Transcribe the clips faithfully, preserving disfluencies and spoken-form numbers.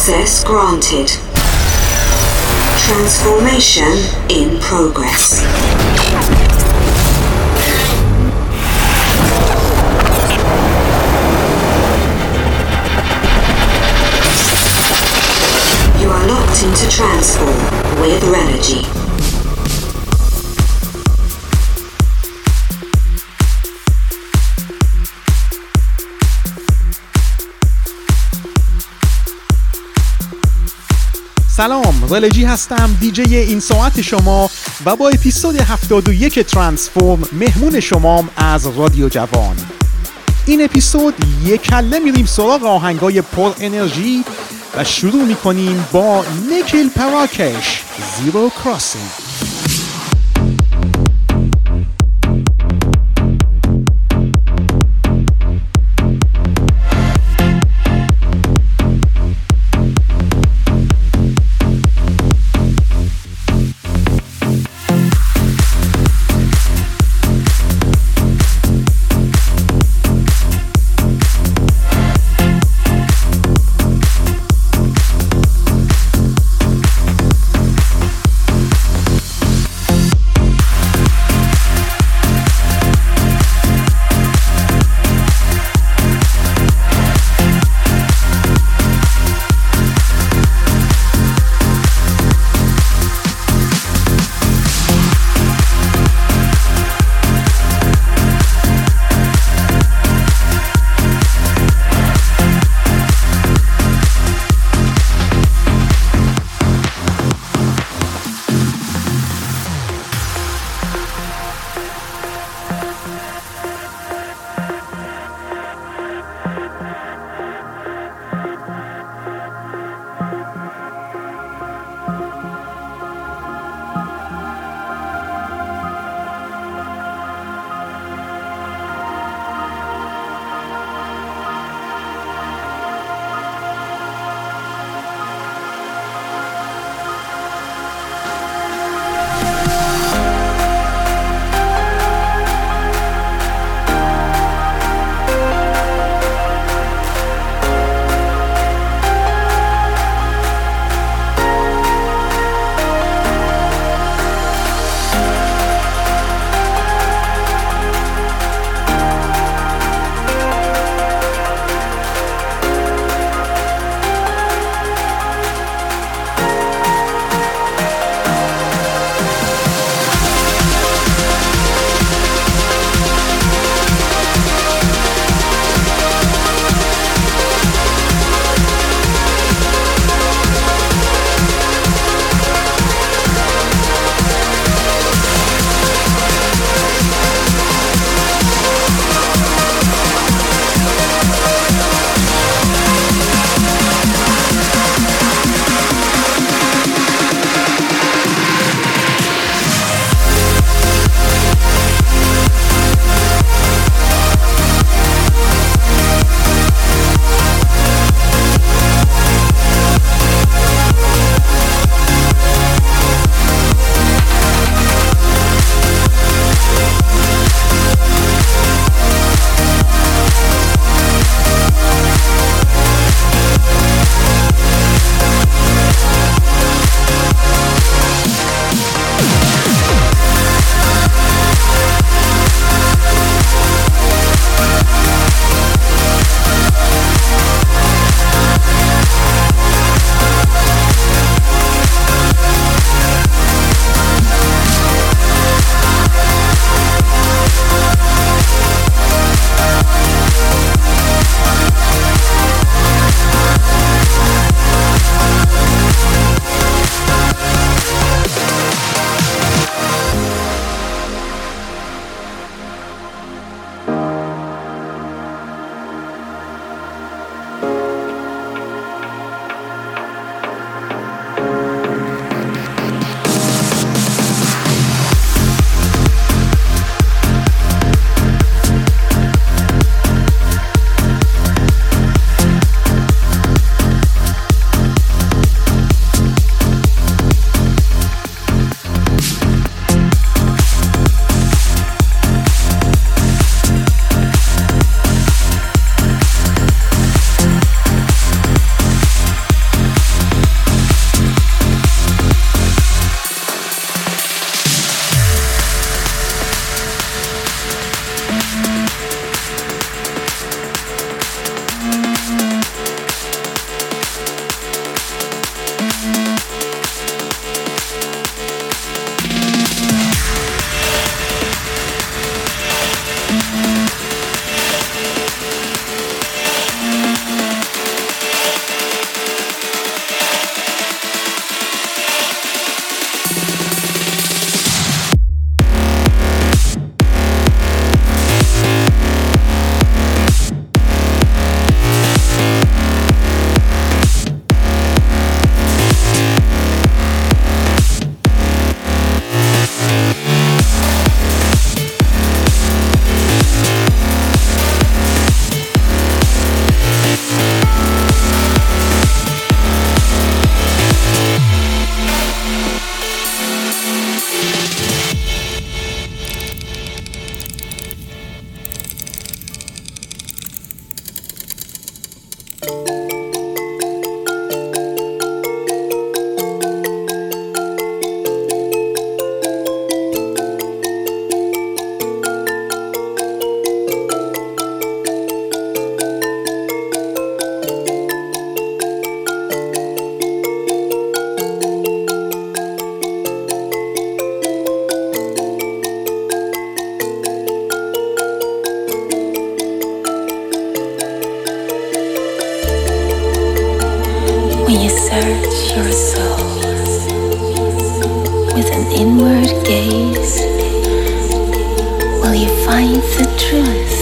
Access granted. Transformation in progress. You are locked into Transform with Renogy. سلام، رلجی هستم، دیجی این ساعت شما و با اپیزود هفتاد و یک ترانسفورم مهمون شمام از رادیو جوان. این اپیزود یک کله میریم سراغ آهنگای پر انرژی و شروع میکنیم با نیکیل پراکش، زیرو کراسینگ. search your soul with an inward gaze, will you find the truth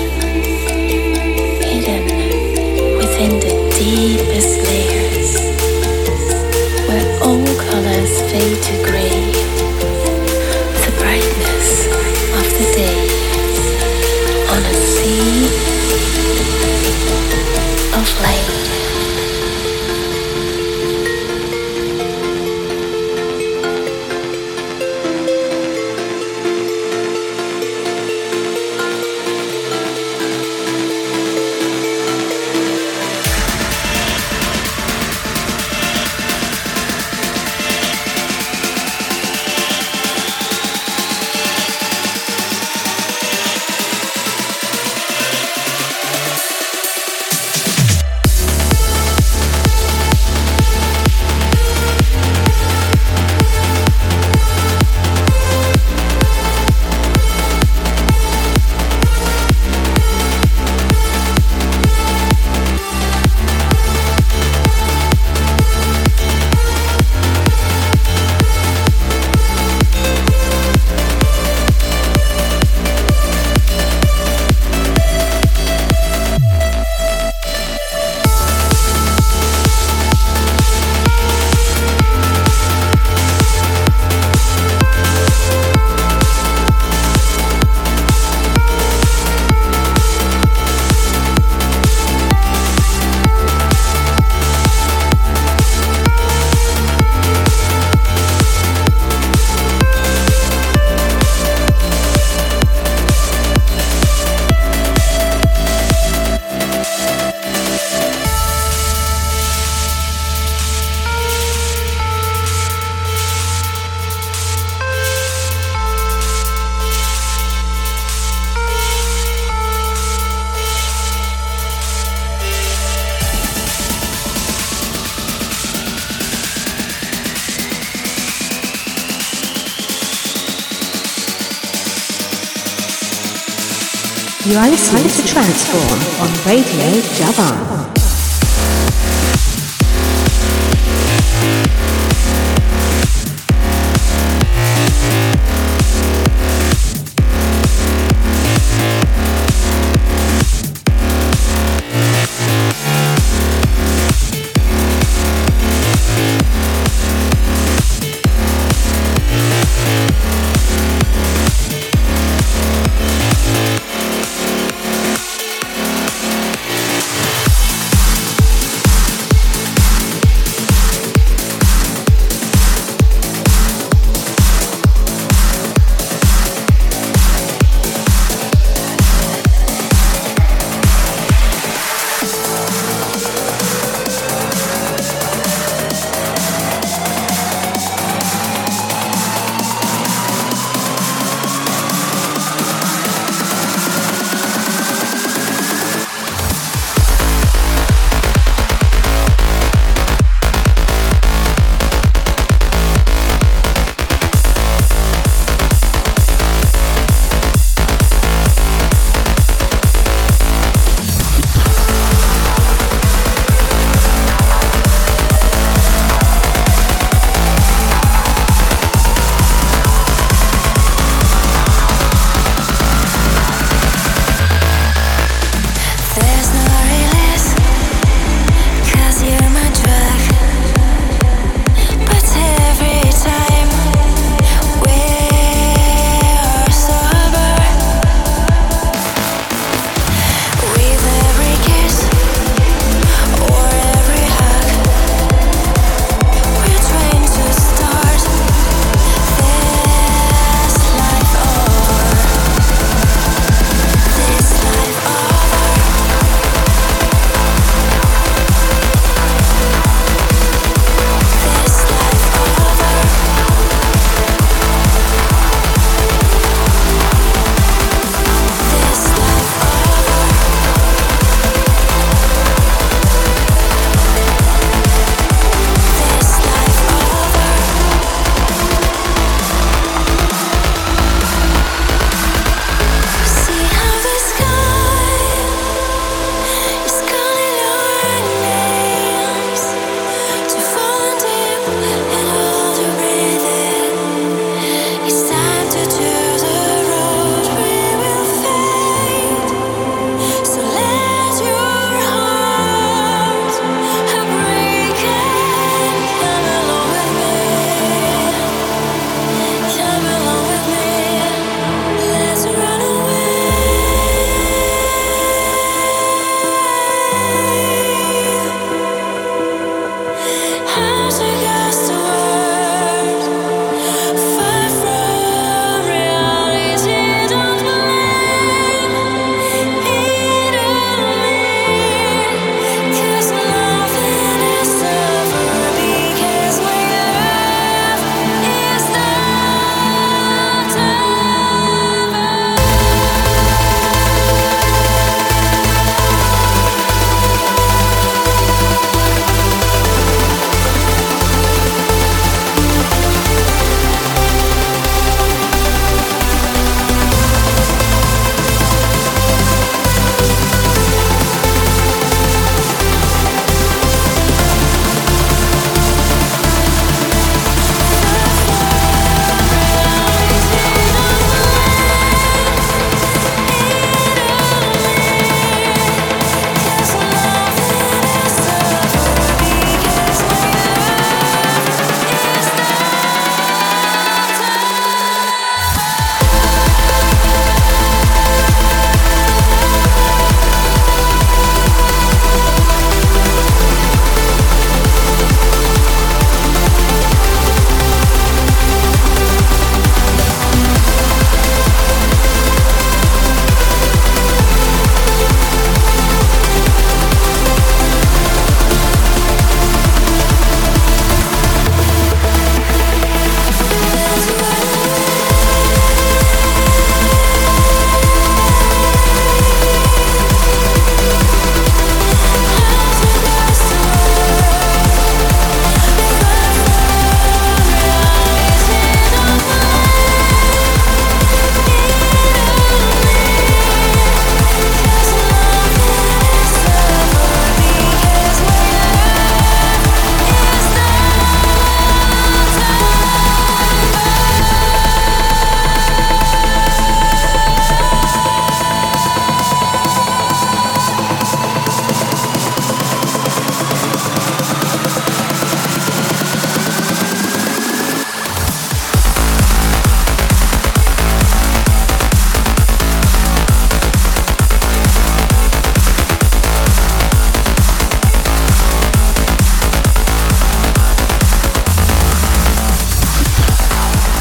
hidden within the deepest layers, where all colors fade to gray, the brightness of the day on a sea of light. You are listening to Transform on Radio Javan.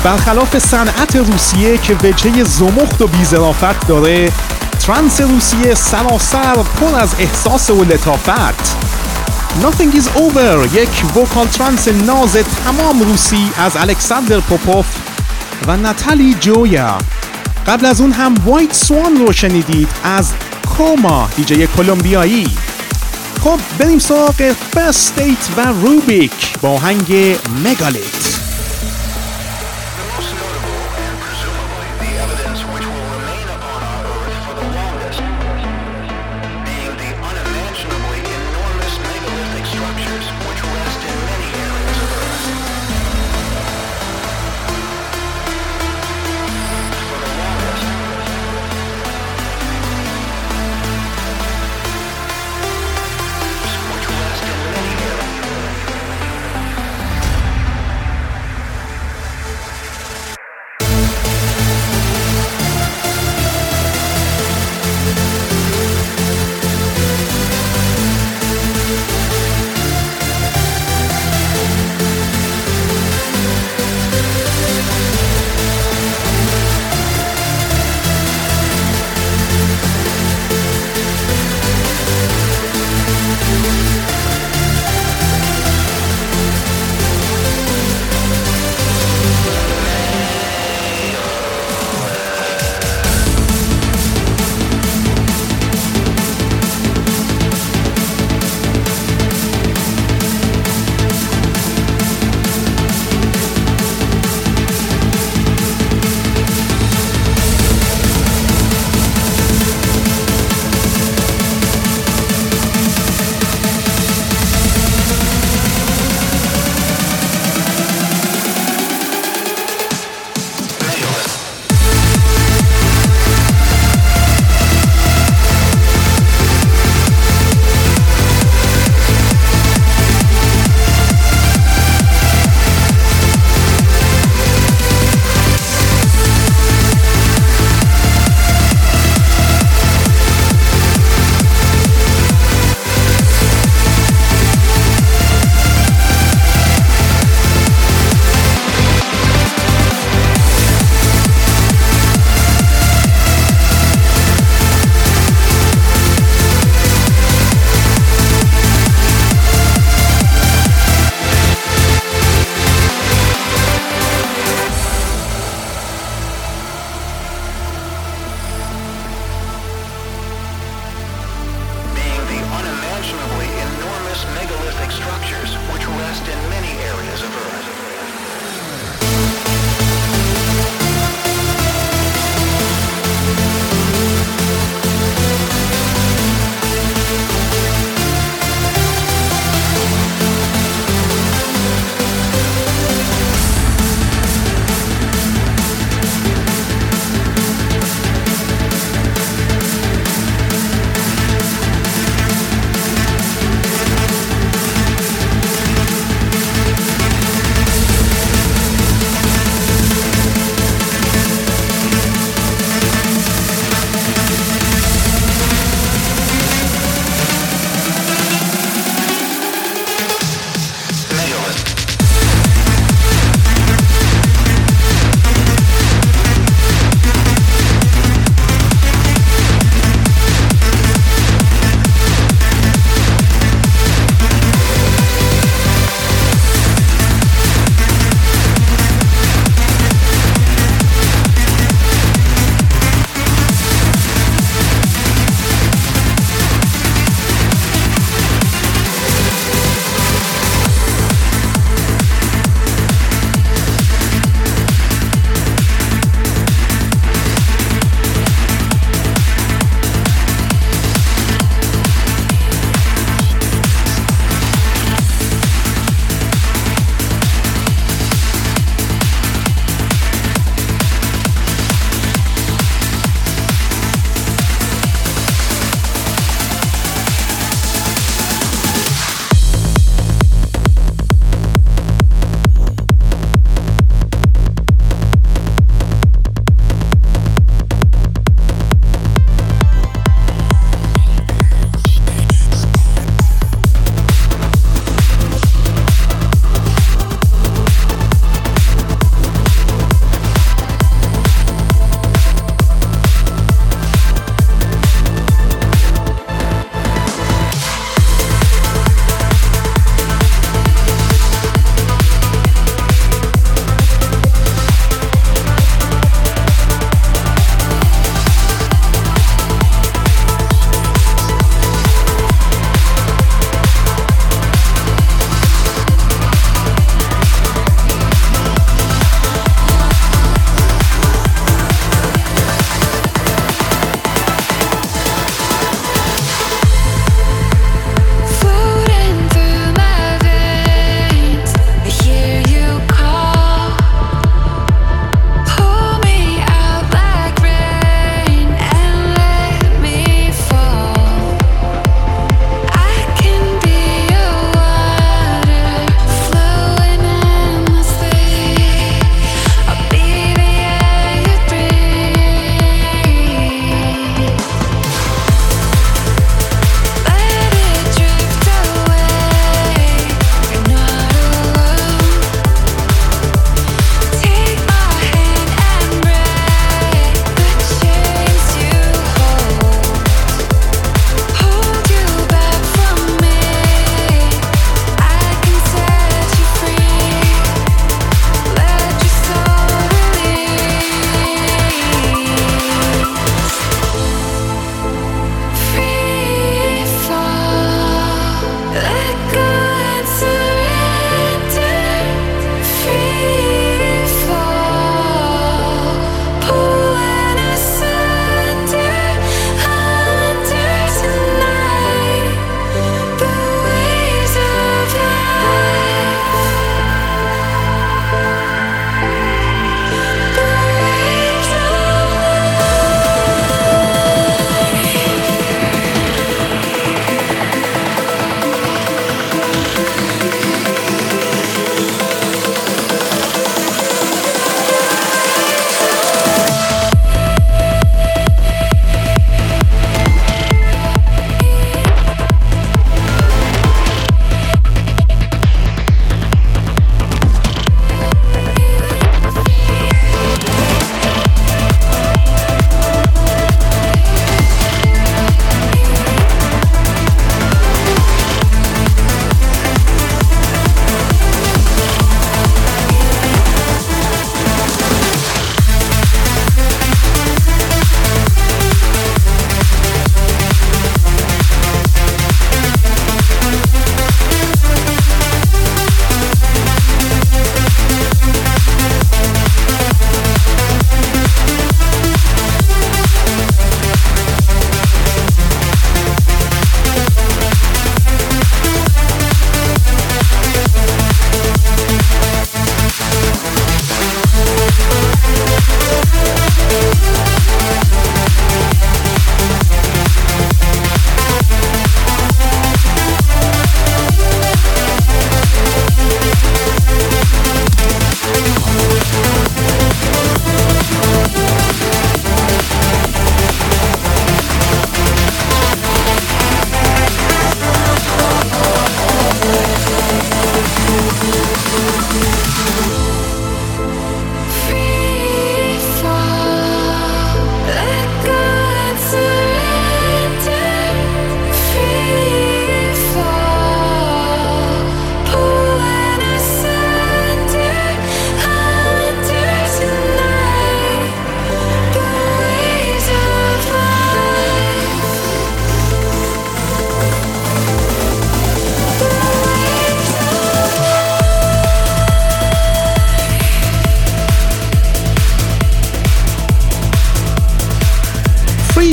برخلاف صنعت روسیه که وجهه زمخت و بی‌ظرافت داره، ترنس روسیه سراسر پر از احساس و لطافت. Nothing is over، یک وکال ترنس ناز تمام روسی از الکساندر پوپوف و ناتالی جویا. قبل از اون هم وایت سوان رو شنیدید از کوما، دیجی کلمبیایی. خب بریم سراغ فرست استیت و روبیک با آهنگ مگالیت.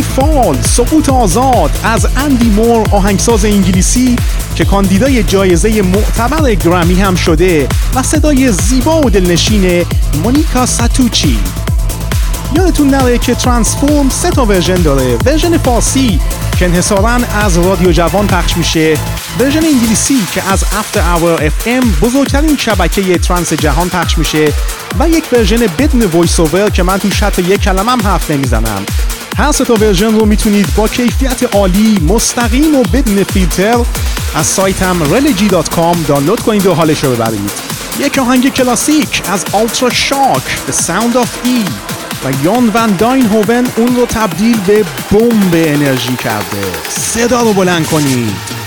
فال، سقوط آزاد از اندی مور، آهنگساز انگلیسی که کاندیدای جایزه معتبر گرمی هم شده، و صدای زیبا و دلنشین مونیکا ساتوچی. یادتون نره که ترانسفورم سه تا ورژن داره: ورژن فارسی که انحصاراً از رادیو جوان پخش میشه، ورژن انگلیسی که از افتر اور اف ام، بزرگترین شبکه ترانس جهان پخش میشه، و یک ورژن بدون وایس اوور که من توش حتی یک کلمه هم حرف نمیزنم. هر سه تا ورژن رو میتونید با کیفیت عالی، مستقیم و بدون فیلتر از سایتم ریلیجی دات کام دانلود کنید و حالش رو ببرید. یک آهنگ کلاسیک از آلترا شاک، The Sound of E، و یان وان داینهوون اون رو تبدیل به بمب انرژی کرده. صدا رو بلند کنید.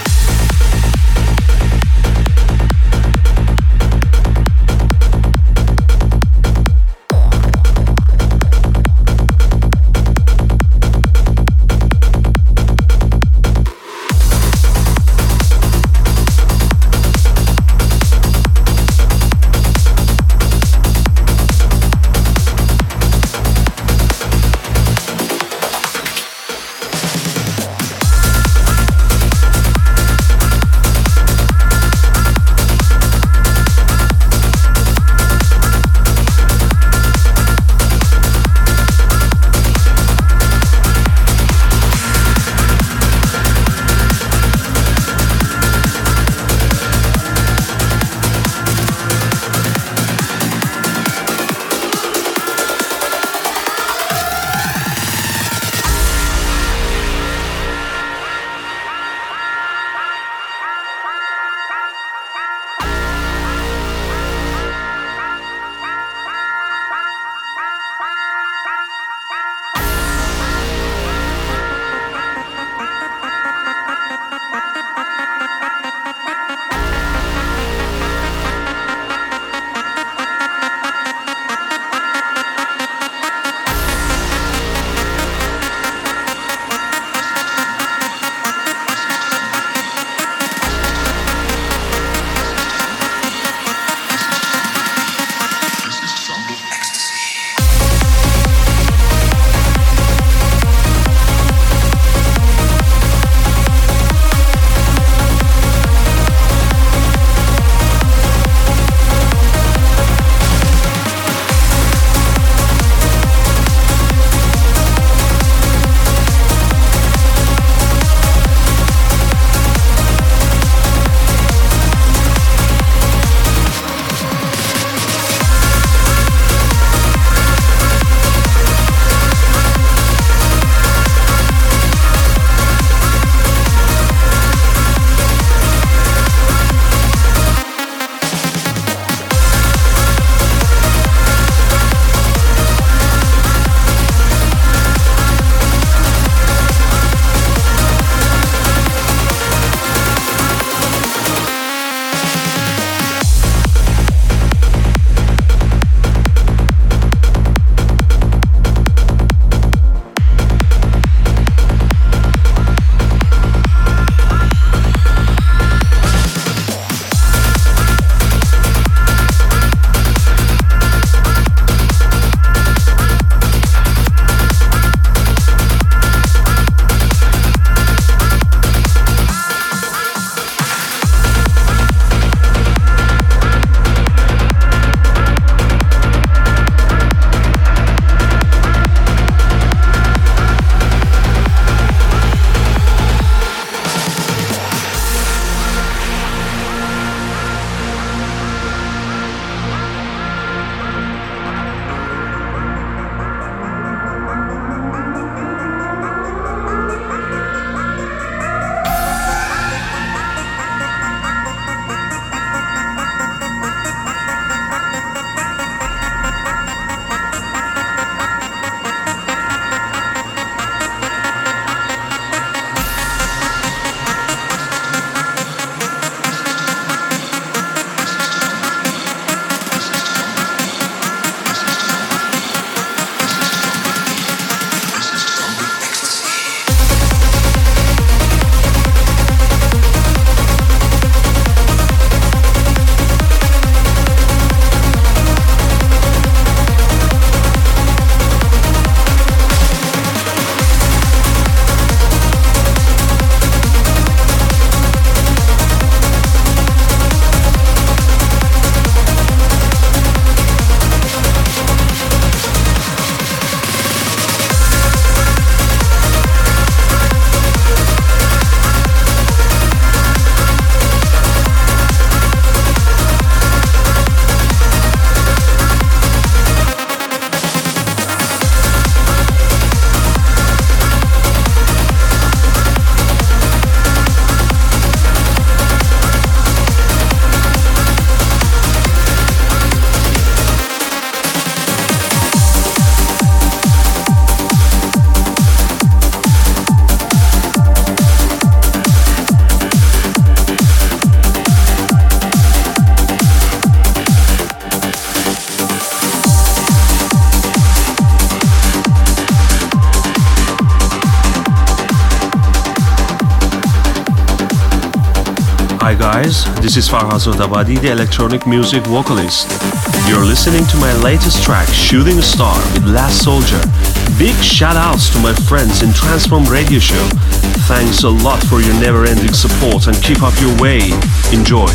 Hi guys, this is Farhad Zodabadi, the electronic music vocalist. You're listening to my latest track, Shooting Star with Last Soldier. Big shout outs to my friends in Transform Radio Show. Thanks a lot for your never-ending support and keep up your way. Enjoy.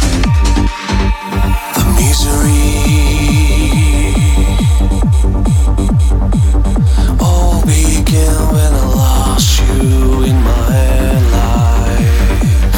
The misery all began when I lost you in my life.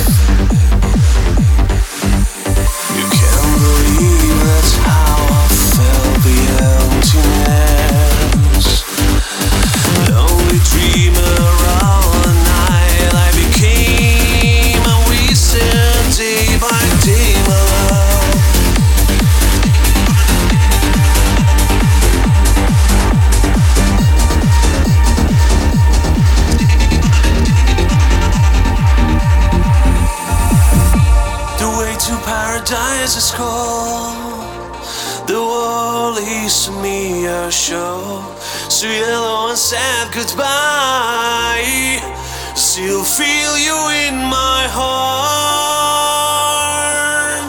You can't believe that's how I felt, the emptiness. The only dreamer all the night, I became a wizard day by day, my love. The way to paradise is cold. The world is to me a show. So yellow and sad goodbye. Still feel you in my heart.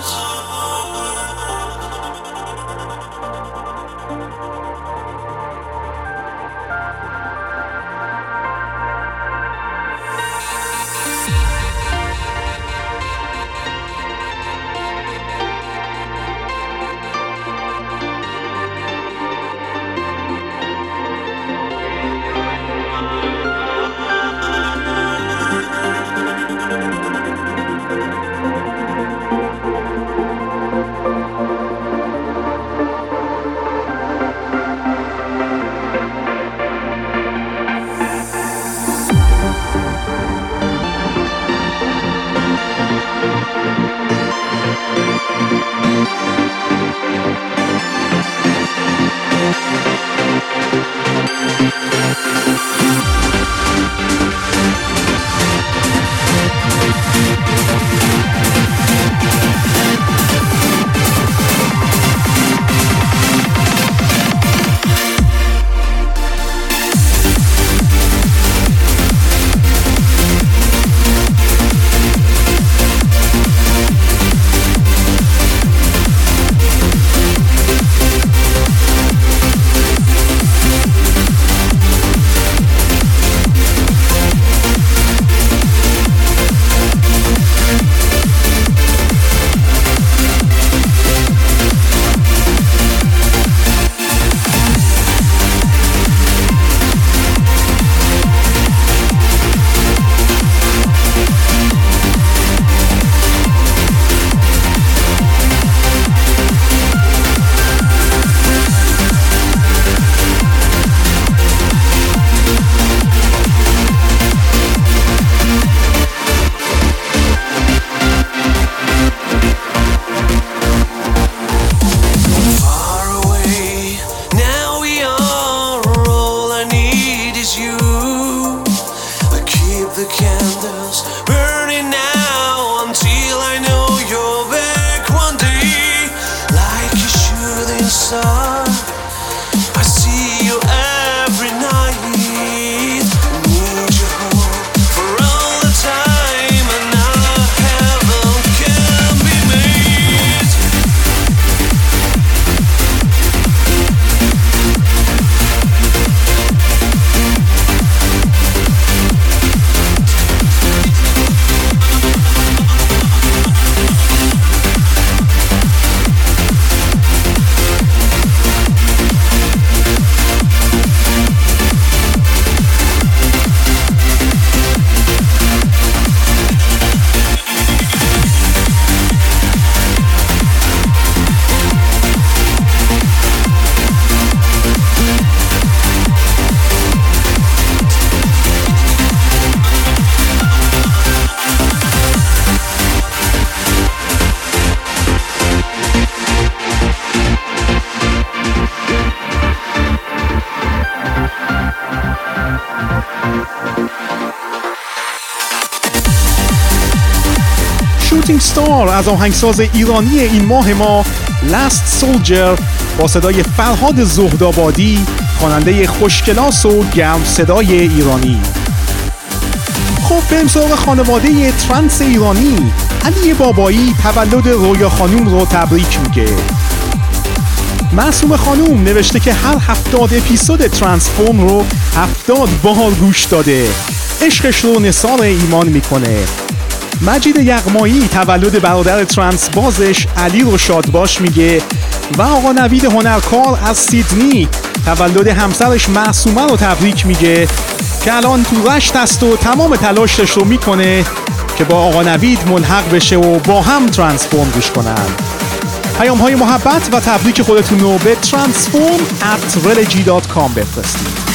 شوتینگ ستار از آهنگساز ایرانی این ماه ما لاست سولجر با صدای فرهاد زهدآبادی، خواننده خوشکلاس و گرم صدای ایرانی. خب بریم سراغ خانواده ترنس ایرانی. علی بابایی تولد رویا خانوم رو تبریک میگه. معصومه خانوم نوشته که هر هفتاد اپیزود ترانسفورم رو هفتاد بار گوش داده، عشقش رو نثار ایمان میکنه. مجید یغمایی تولد برادر ترنس بازش علی رو شادباش میگه و آقا نوید هنرکار از سیدنی تولد همسرش معصومه رو تبریک میگه که الان تو رشت است و تمام تلاشش رو میکنه که با آقا نوید ملحق بشه و با هم ترانسفورم گوش کنن. پیام های محبت و تبریک خودتون رو به ترانسفورم ات ریلیجی دات کام بفرستید.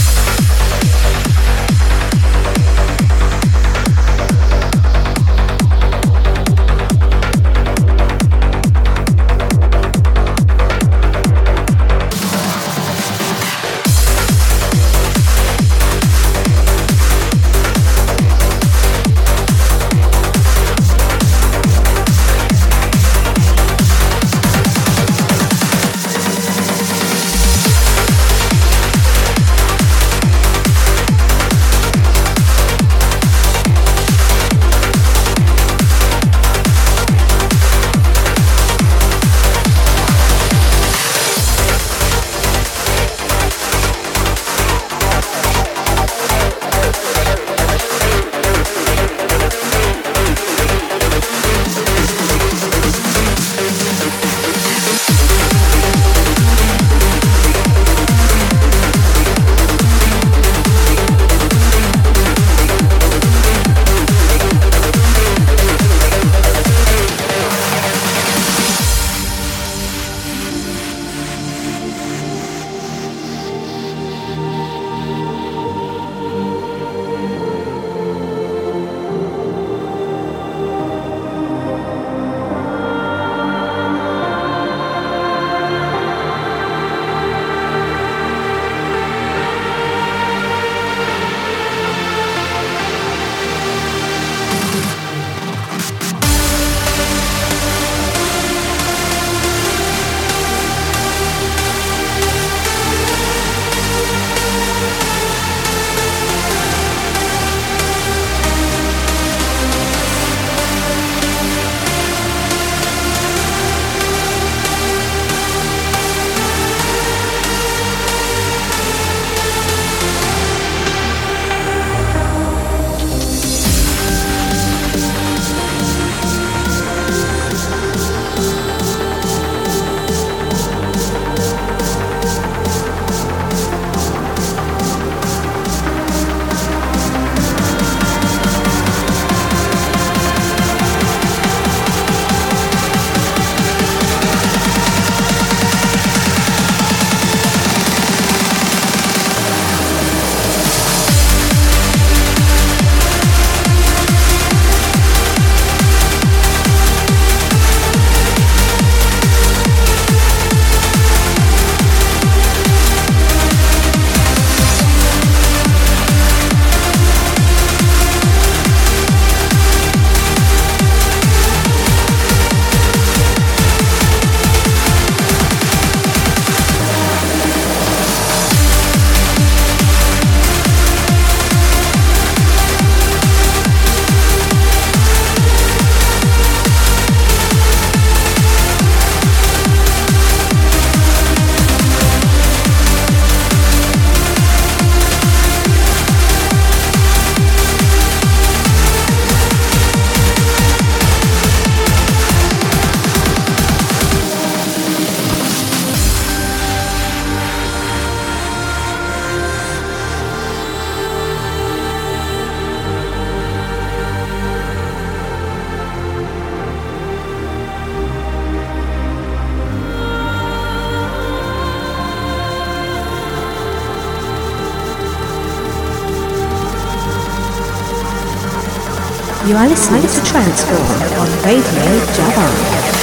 You are listening to Transform on Radio Javan.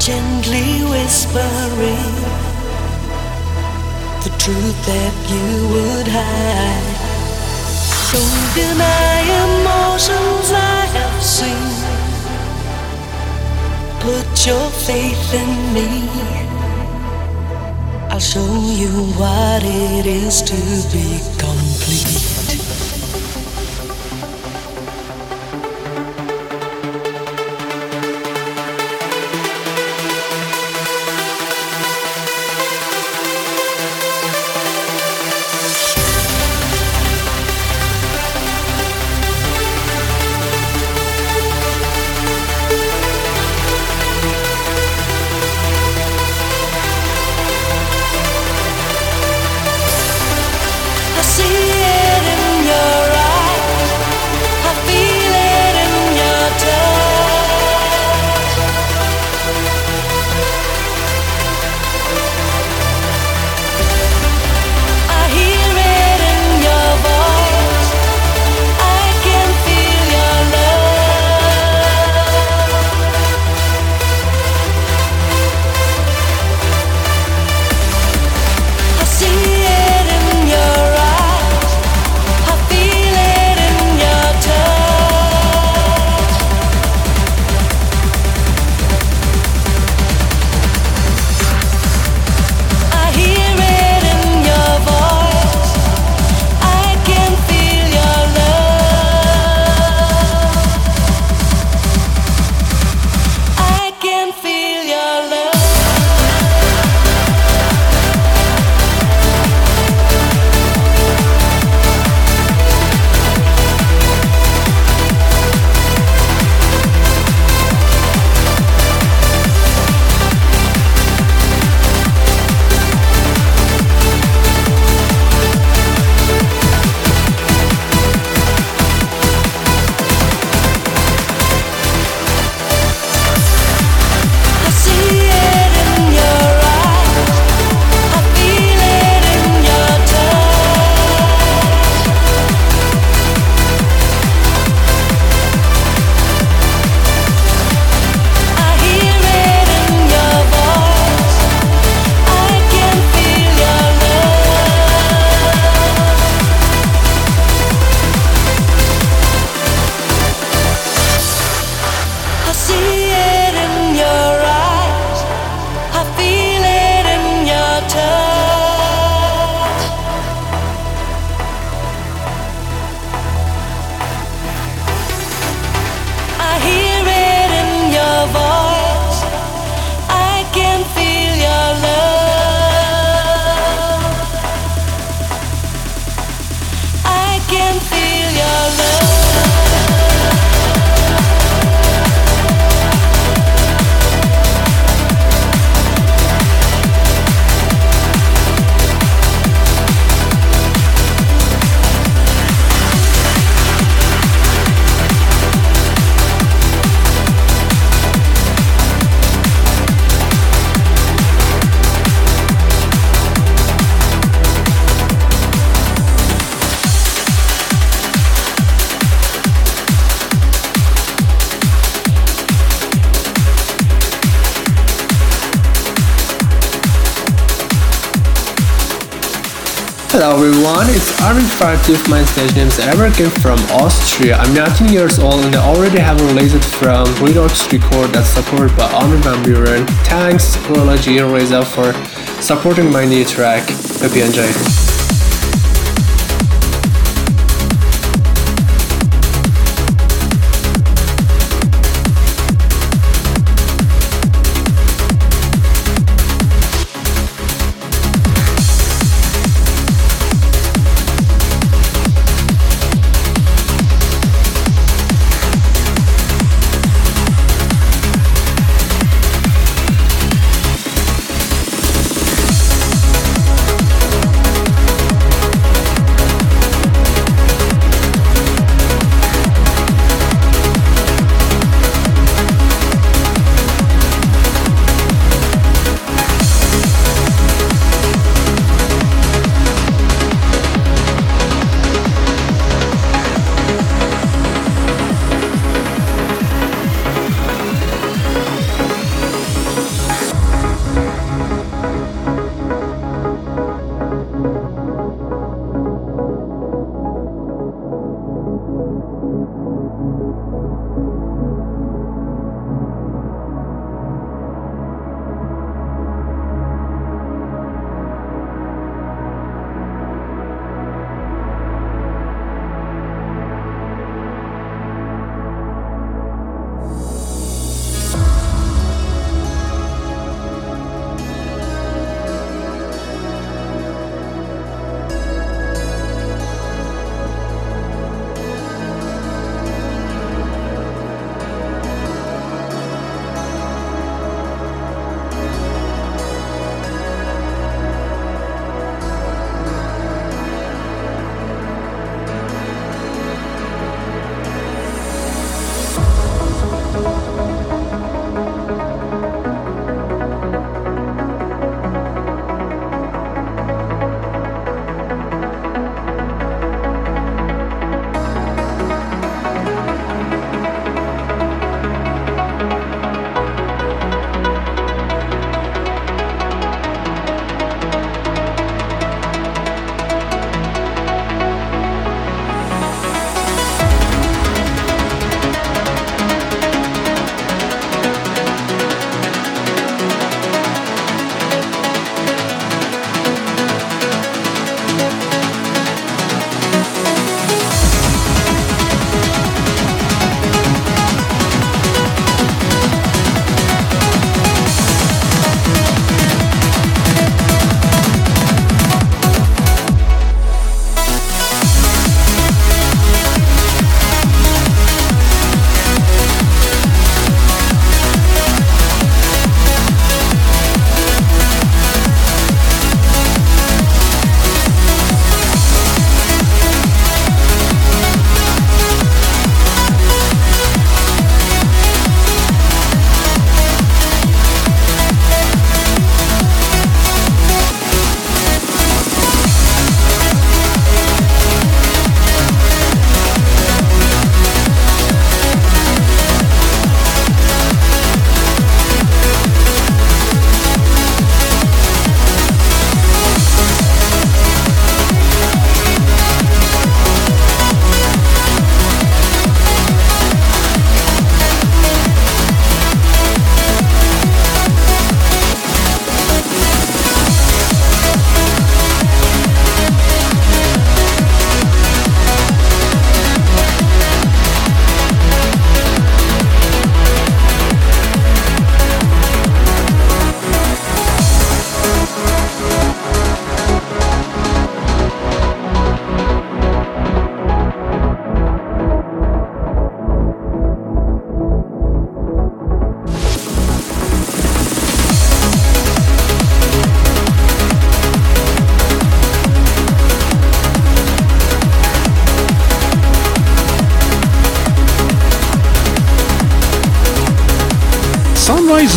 gently whispering the truth that you would hide. Don't deny emotions I have seen. Put your faith in me. I'll show you what it is to be complete. Hello everyone, it's Armin Fartuf. My stage name is Everkin from Austria. I'm nineteen years old and I already have released from Redox Record that's supported by Armin van Buren. Thanks Urology and Reza for supporting my new track. Hope you enjoy.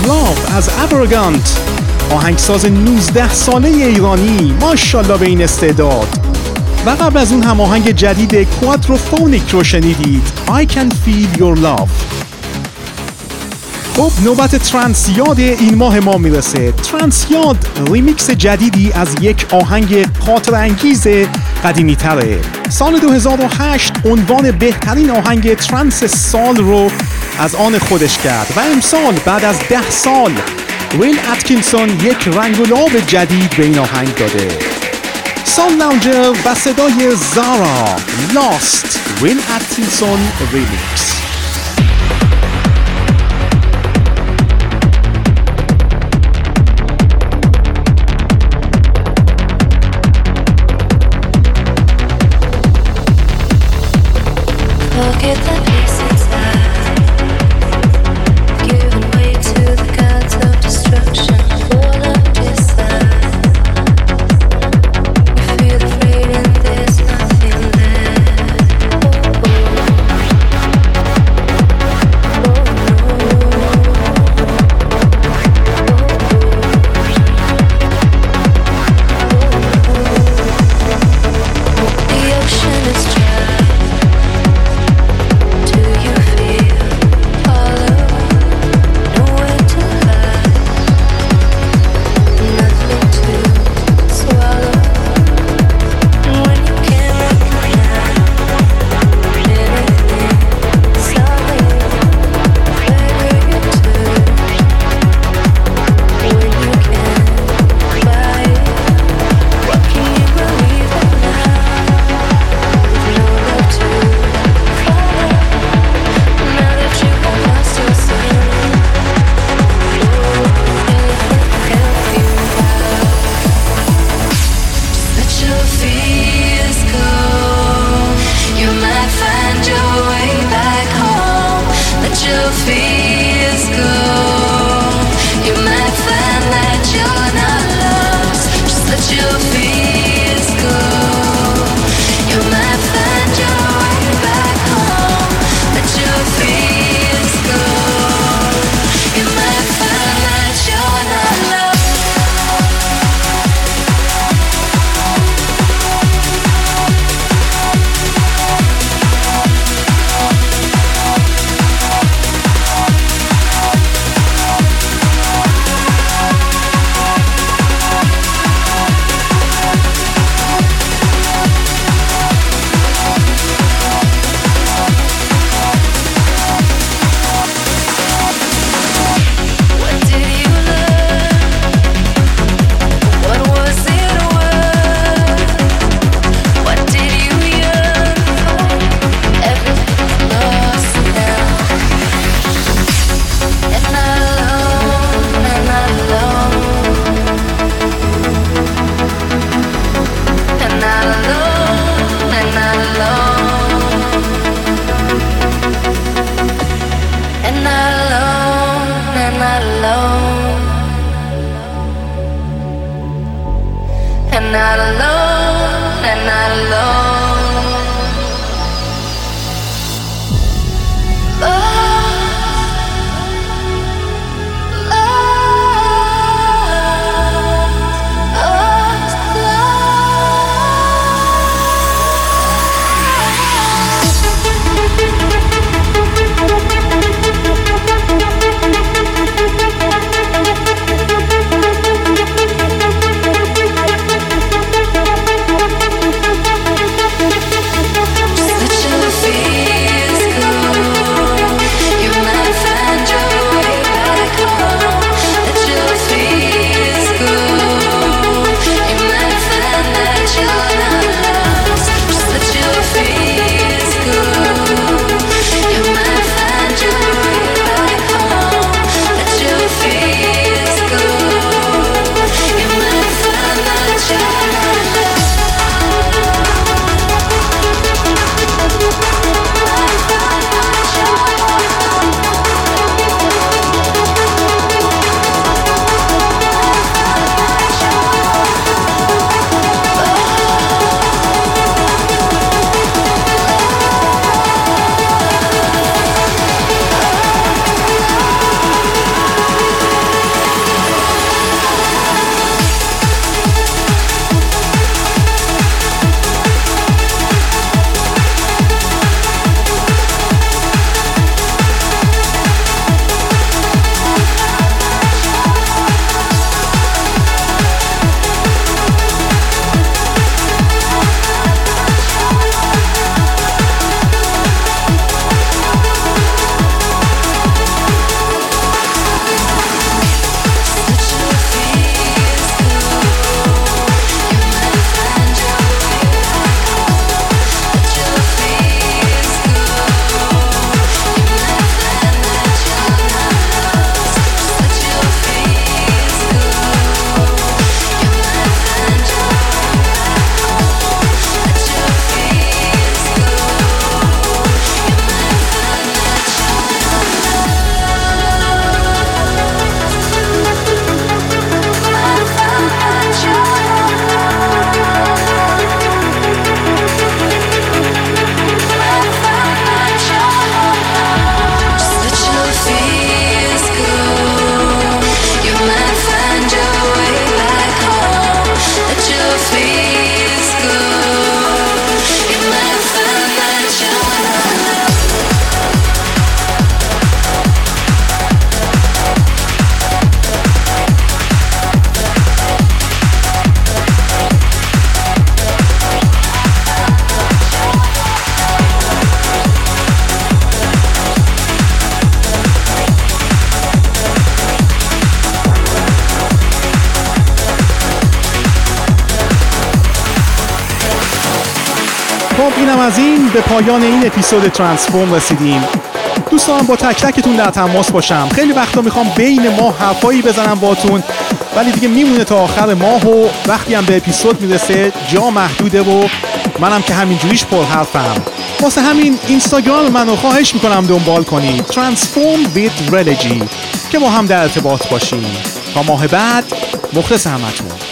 Love از ابرگانت، آهنگساز نوزده ساله ایرانی، ماشاءالله به این استعداد. و قبل از اون هم آهنگ جدید کوادروفونیک رو شنیدید، I Can Feel Your Love. خب نوبت ترانس یاد این ماه ما میرسه. ترانس یاد ریمیکس جدیدی از یک آهنگ خاطر انگیز قدیمی تره. سال دو هزار و هشت عنوان بهترین آهنگ ترانس سال رو از آن خودش کرد و امسال بعد از ده سال ویل اتکینسون یک رنگ و لعاب جدید به این آهنگ داده. سال لاونجر و صدای زارا، لاست، ویل اتکینسون ریمیکس. Forget the peace inside, giving way to the gods of destruction, full of desire. You feel afraid and there's nothing left. Oh, oh. خب اینم از این. به پایان این اپیزود ترانسفورم رسیدیم. دوست دارم با تک تکتون در تماس باشم. خیلی وقتا میخوام بین ما حرفایی بزنم باتون، ولی دیگه میمونه تا آخر ماه و وقتی هم به اپیزود میرسه جا محدوده و منم که همینجوریش پر حرفم. واسه همین اینستاگرام منو خواهش میکنم دنبال کنید، Transform with Religy، که با هم در ارتباط باشیم. تا ماه بعد، مخلص همتون.